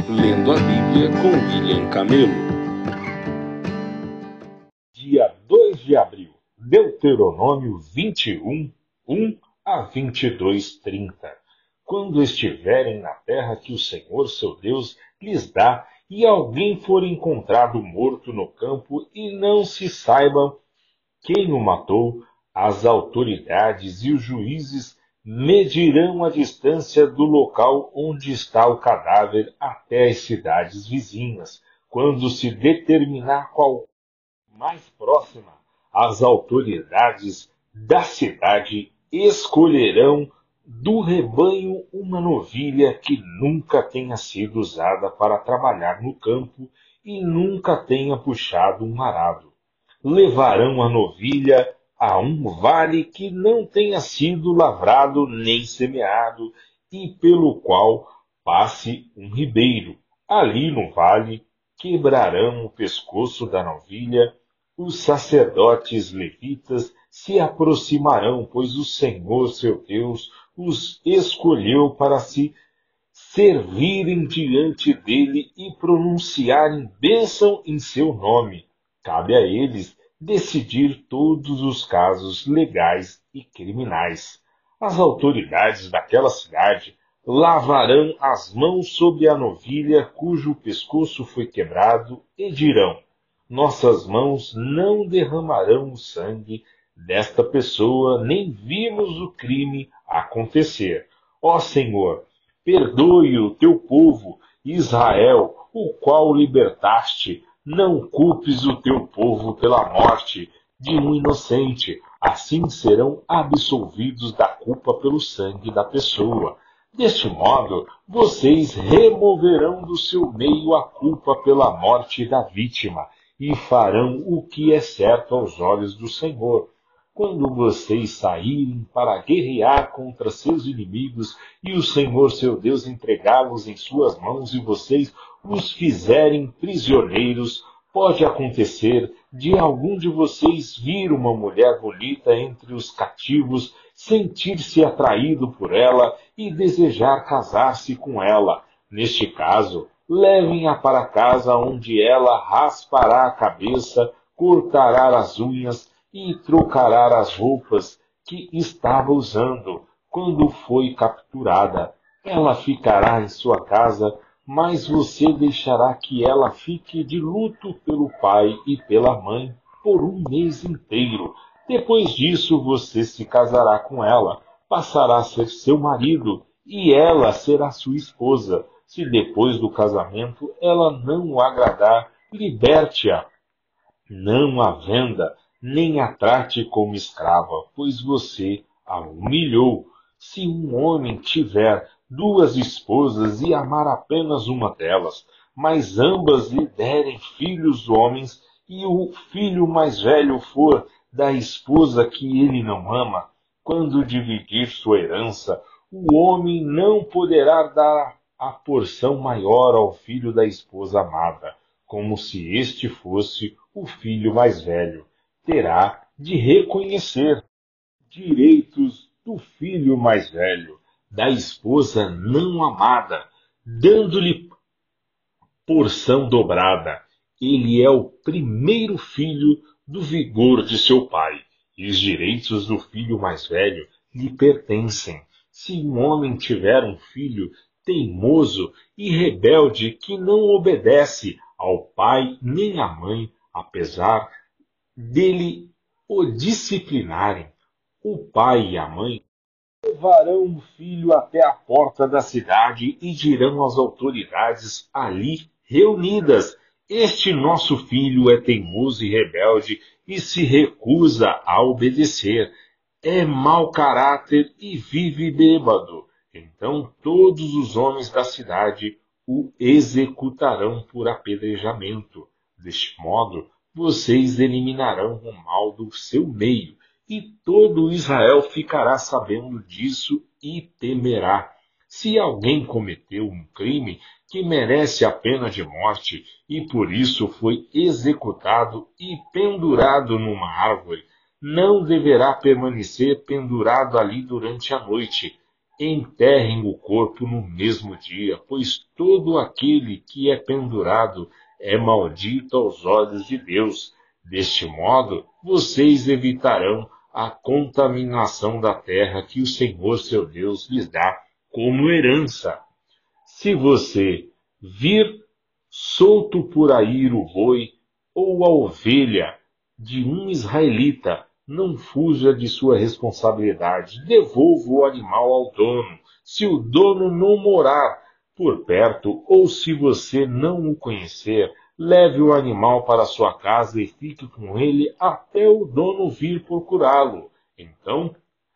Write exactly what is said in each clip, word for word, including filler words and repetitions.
Lendo a Bíblia com William Camelo. Dia dois de abril, Deuteronômio vinte e um, um a vinte e dois, trinta. Quando estiverem na terra que o Senhor seu Deus lhes dá, e alguém for encontrado morto no campo e não se saibam quem o matou, as autoridades e os juízes medirão a distância do local onde está o cadáver até as cidades vizinhas. Quando se determinar qual mais próxima, as autoridades da cidade escolherão do rebanho uma novilha que nunca tenha sido usada para trabalhar no campo e nunca tenha puxado um arado. Levarão a novilha a um vale que não tenha sido lavrado nem semeado e pelo qual passe um ribeiro. Ali no vale quebrarão o pescoço da novilha. Os sacerdotes levitas se aproximarão, pois o Senhor seu Deus os escolheu para se servirem diante dele e pronunciarem bênção em seu nome. Cabe a eles decidir todos os casos legais e criminais. As autoridades daquela cidade lavarão as mãos sobre a novilha cujo pescoço foi quebrado e dirão: nossas mãos não derramarão o sangue desta pessoa, nem vimos o crime acontecer. Ó Senhor, perdoe o teu povo, Israel, o qual libertaste. Não culpes o teu povo pela morte de um inocente. Assim serão absolvidos da culpa pelo sangue da pessoa. Deste modo, vocês removerão do seu meio a culpa pela morte da vítima e farão o que é certo aos olhos do Senhor. Quando vocês saírem para guerrear contra seus inimigos e o Senhor seu Deus entregá-los em suas mãos e vocês os fizerem prisioneiros, pode acontecer de algum de vocês vir uma mulher bonita entre os cativos, sentir-se atraído por ela e desejar casar-se com ela. Neste caso, levem-a para casa, onde ela raspará a cabeça, cortará as unhas e trocará as roupas que estava usando quando foi capturada. Ela ficará em sua casa, mas você deixará que ela fique de luto pelo pai e pela mãe por um mês inteiro. Depois disso, você se casará com ela, passará a ser seu marido e ela será sua esposa. Se depois do casamento ela não o agradar, liberte-a. Não a venda, nem a trate como escrava, pois você a humilhou. Se um homem tiver duas esposas e amar apenas uma delas, mas ambas lhe derem filhos homens, e o filho mais velho for da esposa que ele não ama, quando dividir sua herança, o homem não poderá dar a porção maior ao filho da esposa amada, como se este fosse o filho mais velho. Terá de reconhecer direitos do filho mais velho, da esposa não amada, dando-lhe porção dobrada. Ele é o primeiro filho do vigor de seu pai, e os direitos do filho mais velho lhe pertencem. Se um homem tiver um filho teimoso e rebelde que não obedece ao pai nem à mãe, apesar dele o disciplinarem, o pai e a mãe levarão o filho até a porta da cidade e dirão às autoridades ali reunidas: este nosso filho é teimoso e rebelde e se recusa a obedecer. É mau caráter e vive bêbado. Então todos os homens da cidade o executarão por apedrejamento. Deste modo, vocês eliminarão o mal do seu meio, e todo Israel ficará sabendo disso e temerá. Se alguém cometeu um crime que merece a pena de morte e por isso foi executado e pendurado numa árvore, não deverá permanecer pendurado ali durante a noite. enterrem o corpo no mesmo dia, pois todo aquele que é pendurado é maldito aos olhos de Deus. Deste modo, vocês evitarão a contaminação da terra que o Senhor seu Deus lhes dá como herança. Se você vir solto por aí o boi ou a ovelha de um israelita, não fuja de sua responsabilidade. Devolva o animal ao dono. Se o dono não morar por perto ou se você não o conhecer, leve o animal para sua casa e fique com ele até o dono vir procurá-lo. Então,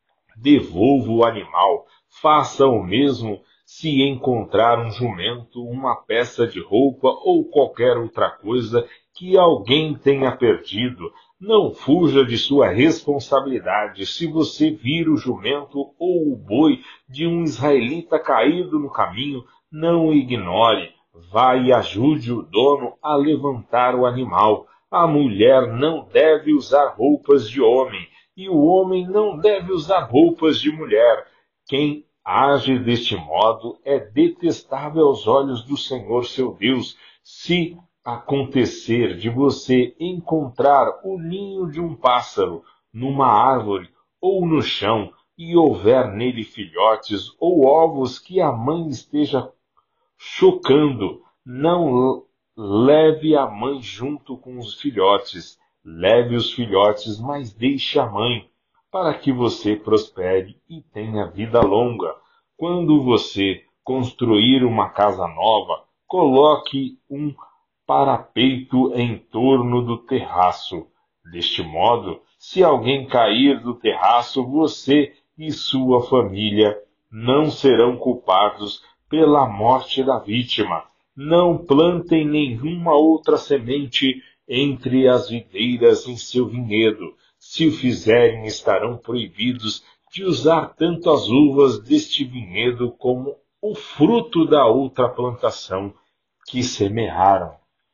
devolva o animal. Faça o mesmo se encontrar um jumento, uma peça de roupa ou qualquer outra coisa que alguém tenha perdido. Não fuja de sua responsabilidade. Se você vir o jumento ou o boi de um israelita caído no caminho, não o ignore. Vá e ajude o dono a levantar o animal. A mulher não deve usar roupas de homem, e o homem não deve usar roupas de mulher. Quem age deste modo é detestável aos olhos do Senhor seu Deus. Se acontecer de você encontrar o ninho de um pássaro numa árvore ou no chão, e houver nele filhotes ou ovos que a mãe esteja chocando, não leve a mãe junto com os filhotes. Leve os filhotes, mas deixe a mãe, para que você prospere e tenha vida longa. Quando você construir uma casa nova, coloque um parapeito em torno do terraço. Deste modo, se alguém cair do terraço, você e sua família não serão culpados pela morte da vítima. Não plantem nenhuma outra semente entre as videiras em seu vinhedo. Se o fizerem, estarão proibidos de usar tanto as uvas deste vinhedo como o fruto da outra plantação que semearam.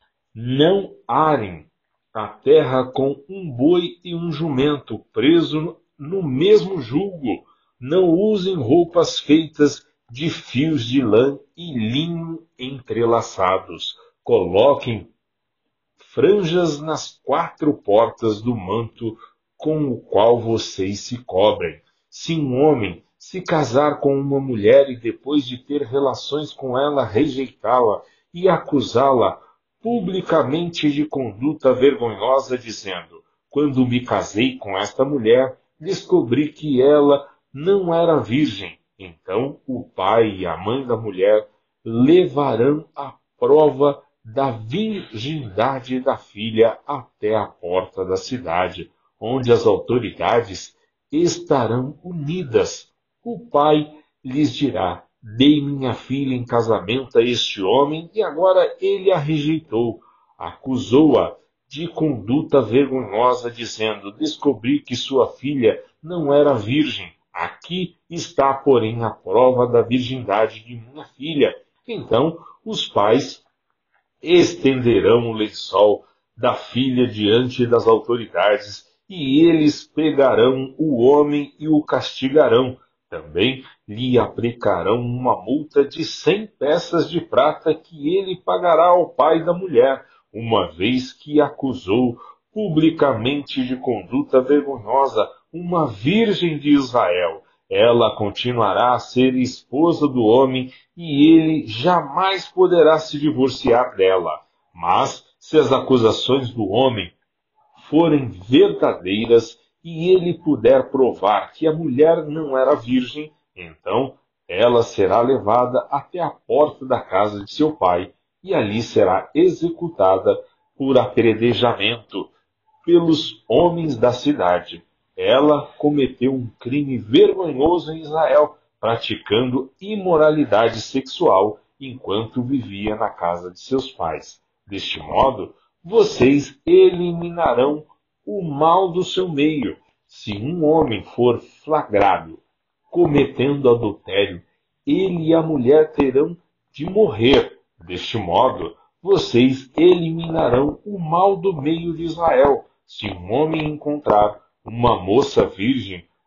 Não arem a terra com um boi e um jumento preso no mesmo jugo. Não usem roupas feitas de fios de lã e linho entrelaçados. Coloquem franjas nas quatro portas do manto com o qual vocês se cobrem. Se um homem se casar com uma mulher e depois de ter relações com ela rejeitá-la e acusá-la publicamente de conduta vergonhosa, dizendo: quando me casei com esta mulher, descobri que ela não era virgem. Então o pai e a mãe da mulher levarão a prova da virgindade da filha até a porta da cidade, onde as autoridades estarão unidas. O pai lhes dirá: dei minha filha em casamento a este homem e agora ele a rejeitou. Acusou-a de conduta vergonhosa, dizendo: descobri que sua filha não era virgem. Aqui está, porém, a prova da virgindade de minha filha. Então os pais estenderão o lençol da filha diante das autoridades, e eles pegarão o homem e o castigarão. Também lhe aplicarão uma multa de cem peças de prata que ele pagará ao pai da mulher, uma vez que acusou publicamente de conduta vergonhosa uma virgem de Israel. Ela continuará a ser esposa do homem e ele jamais poderá se divorciar dela. Mas, se as acusações do homem forem verdadeiras e ele puder provar que a mulher não era virgem, então ela será levada até a porta da casa de seu pai e ali será executada por apedrejamento pelos homens da cidade. Ela cometeu um crime vergonhoso em Israel, praticando imoralidade sexual enquanto vivia na casa de seus pais. Deste modo, vocês eliminarão o mal do seu meio. Se um homem for flagrado cometendo adultério, ele e a mulher terão de morrer. Deste modo, vocês eliminarão o mal do meio de Israel. Se um homem encontrar uma moça virgem,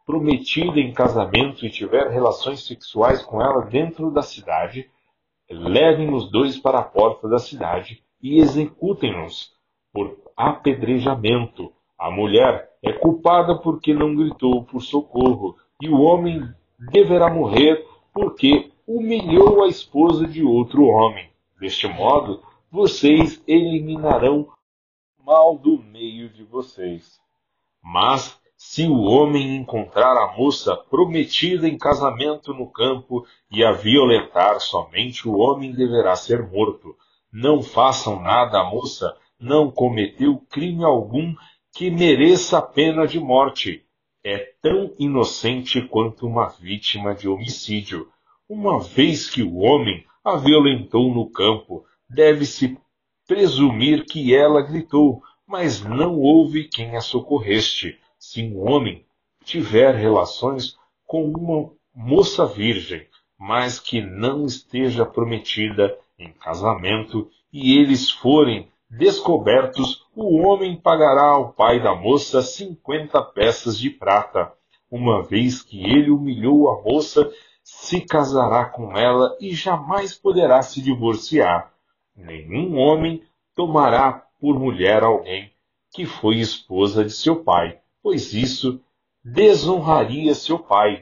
prometida em casamento e tiver relações sexuais com ela dentro da cidade, levem os dois para a porta da cidade e executem-nos por apedrejamento. A mulher é culpada porque não gritou por socorro, e o homem deverá morrer porque humilhou a esposa de outro homem. Deste modo, vocês eliminarão o mal do meio de vocês. Mas, se o homem encontrar a moça prometida em casamento no campo e a violentar, somente o homem deverá ser morto. Não façam nada à moça, não cometeu crime algum que mereça a pena de morte. É tão inocente quanto uma vítima de homicídio. Uma vez que o homem a violentou no campo, deve-se presumir que ela gritou, mas não houve quem a socorreste. Se um homem tiver relações com uma moça virgem, mas que não esteja prometida em casamento, e eles forem descobertos, o homem pagará ao pai da moça cinquenta peças de prata. Uma vez que ele humilhou a moça, se casará com ela e jamais poderá se divorciar. Nenhum homem tomará por mulher alguém que foi esposa de seu pai, pois isso desonraria seu pai.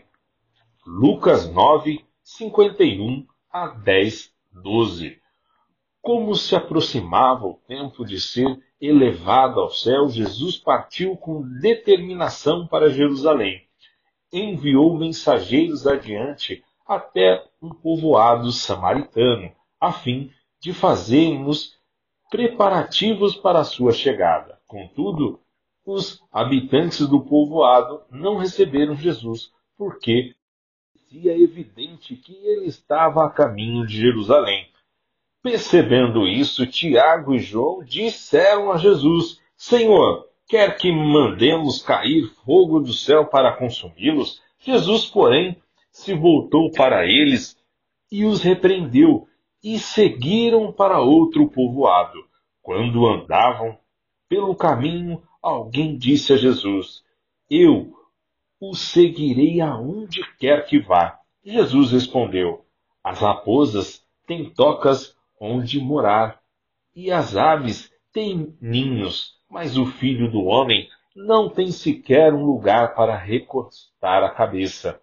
Lucas nove, cinquenta e um a dez, doze. Como se aproximava o tempo de ser elevado ao céu, Jesus partiu com determinação para Jerusalém. Enviou mensageiros adiante até um povoado samaritano, a fim de fazermos preparativos para a sua chegada. Contudo, os habitantes do povoado não receberam Jesus, porque parecia evidente que ele estava a caminho de Jerusalém. Percebendo isso, Tiago e João disseram a Jesus: Senhor, quer que mandemos cair fogo do céu para consumi-los? Jesus, porém, se voltou para eles e os repreendeu, e seguiram para outro povoado. Quando andavam pelo caminho, alguém disse a Jesus: Eu o seguirei aonde quer que vá. Jesus respondeu: As raposas têm tocas onde morar, e as aves têm ninhos, mas o Filho do Homem não tem sequer um lugar para recostar a cabeça.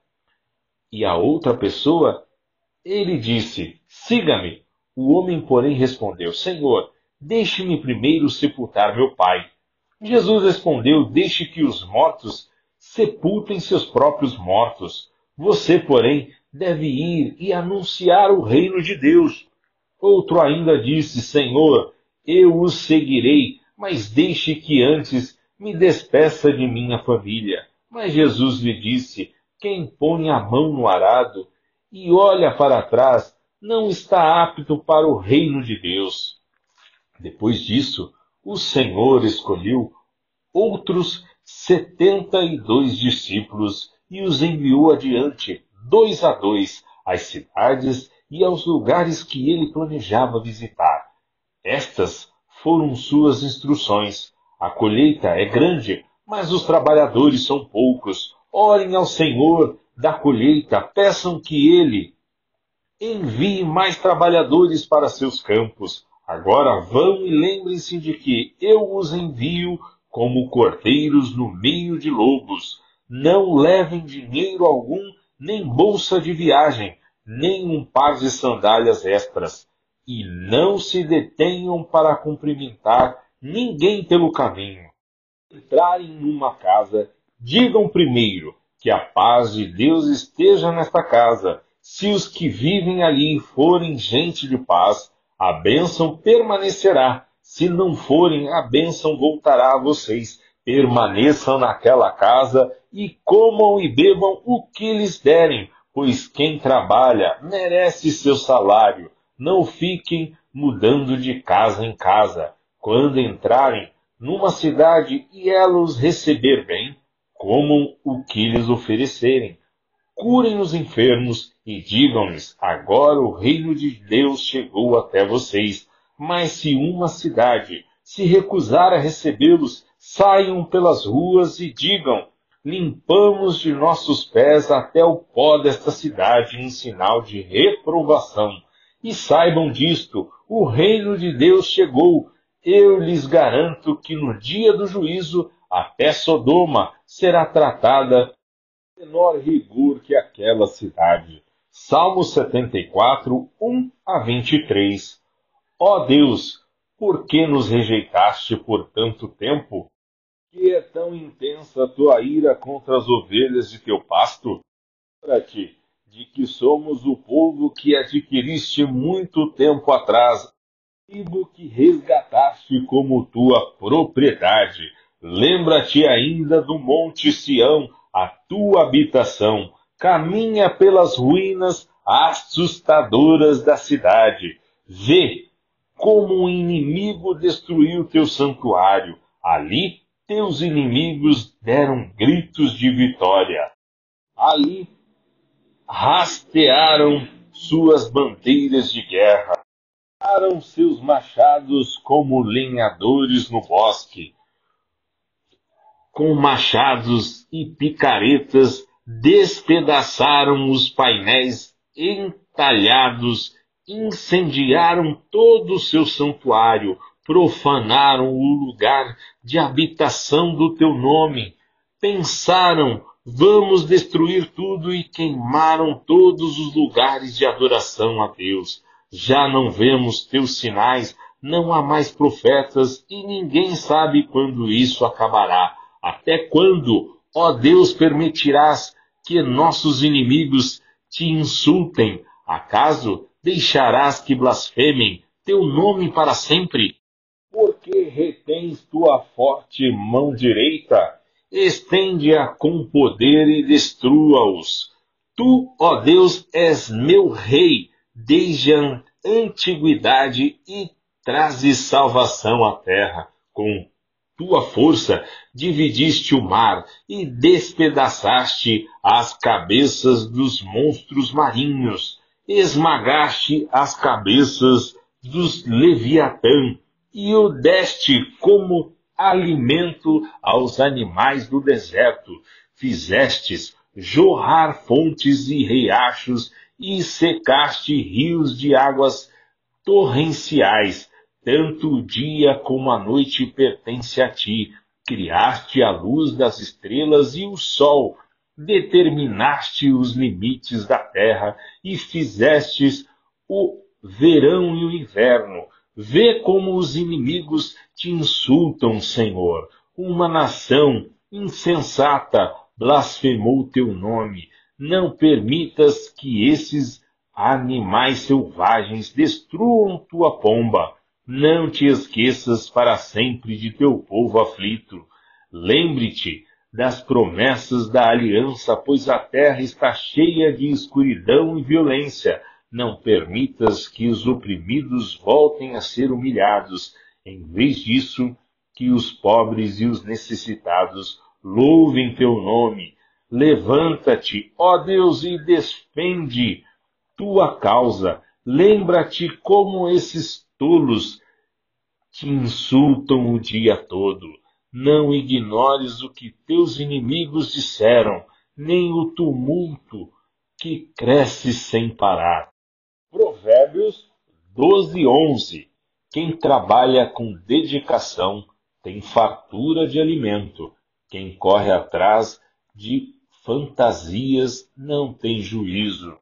E a outra pessoa, ele disse: Siga-me. O homem, porém, respondeu: Senhor, deixe-me primeiro sepultar meu pai. Jesus respondeu: Deixe que os mortos sepultem seus próprios mortos. Você, porém, deve ir e anunciar o reino de Deus. Outro ainda disse: Senhor, eu os seguirei, mas deixe que antes me despeça de minha família. Mas Jesus lhe disse: Quem põe a mão no arado e olha para trás não está apto para o reino de Deus. Depois disso, o Senhor escolheu outros setenta e dois discípulos e os enviou adiante, dois a dois, às cidades e aos lugares que ele planejava visitar. Estas foram suas instruções. A colheita é grande, mas os trabalhadores são poucos. Orem ao Senhor da colheita, peçam que ele envie mais trabalhadores para seus campos. Agora vão e lembrem-se de que eu os envio como cordeiros no meio de lobos. Não levem dinheiro algum, nem bolsa de viagem, nem um par de sandálias extras. E não se detenham para cumprimentar ninguém pelo caminho. Entrarem numa casa, digam primeiro que a paz de Deus esteja nesta casa. Se os que vivem ali forem gente de paz, a bênção permanecerá. Se não forem, a bênção voltará a vocês. Permaneçam naquela casa e comam e bebam o que lhes derem, pois quem trabalha merece seu salário. Não fiquem mudando de casa em casa. Quando entrarem numa cidade e ela os receber bem, comam o que lhes oferecerem. Curem os enfermos e digam-lhes: agora o reino de Deus chegou até vocês. Mas se uma cidade se recusar a recebê-los, saiam pelas ruas e digam: limpamos de nossos pés até o pó desta cidade em sinal de reprovação. E saibam disto, o reino de Deus chegou. Eu lhes garanto que no dia do juízo, até Sodoma será tratada com menor rigor que aquela cidade. Salmo setenta e quatro, um a vinte e três. Ó Deus, por que nos rejeitaste por tanto tempo? Que é tão intensa a tua ira contra as ovelhas de teu pasto? Lembra-te de que somos o povo que adquiriste muito tempo atrás, tribo que resgataste como tua propriedade. Lembra-te ainda do monte Sião, a tua habitação. Caminha pelas ruínas assustadoras da cidade. Vê como um inimigo destruiu teu santuário. Ali teus inimigos deram gritos de vitória. Ali rastearam suas bandeiras de guerra. Usaram seus machados como lenhadores no bosque. Com machados e picaretas despedaçaram os painéis entalhados, incendiaram todo o seu santuário, profanaram o lugar de habitação do teu nome. Pensaram, vamos destruir tudo, e queimaram todos os lugares de adoração a Deus. Já não vemos teus sinais, não há mais profetas, e ninguém sabe quando isso acabará. Até quando, ó Deus, permitirás que nossos inimigos te insultem? Acaso deixarás que blasfemem teu nome para sempre? Porque retens tua forte mão direita? Estende-a com poder e destrua-os. Tu, ó Deus, és meu rei desde a antiguidade e trazes salvação à terra. Com tua força dividiste o mar e despedaçaste as cabeças dos monstros marinhos. Esmagaste as cabeças dos Leviatã e o deste como alimento aos animais do deserto. Fizestes jorrar fontes e riachos e secaste rios de águas torrenciais. Tanto o dia como a noite pertence a ti. Criaste a luz das estrelas e o sol. Determinaste os limites da terra e fizestes o verão e o inverno. Vê como os inimigos te insultam, Senhor. Uma nação insensata blasfemou teu nome. Não permitas que esses animais selvagens destruam tua pomba. Não te esqueças para sempre de teu povo aflito. Lembre-te das promessas da aliança, pois a terra está cheia de escuridão e violência. Não permitas que os oprimidos voltem a ser humilhados. Em vez disso, que os pobres e os necessitados louvem teu nome. Levanta-te, ó Deus, e defende tua causa. Lembra-te como esses tolos te insultam o dia todo. Não ignores o que teus inimigos disseram, nem o tumulto que cresce sem parar. Provérbios doze, onze. Quem trabalha com dedicação tem fartura de alimento. Quem corre atrás de fantasias não tem juízo.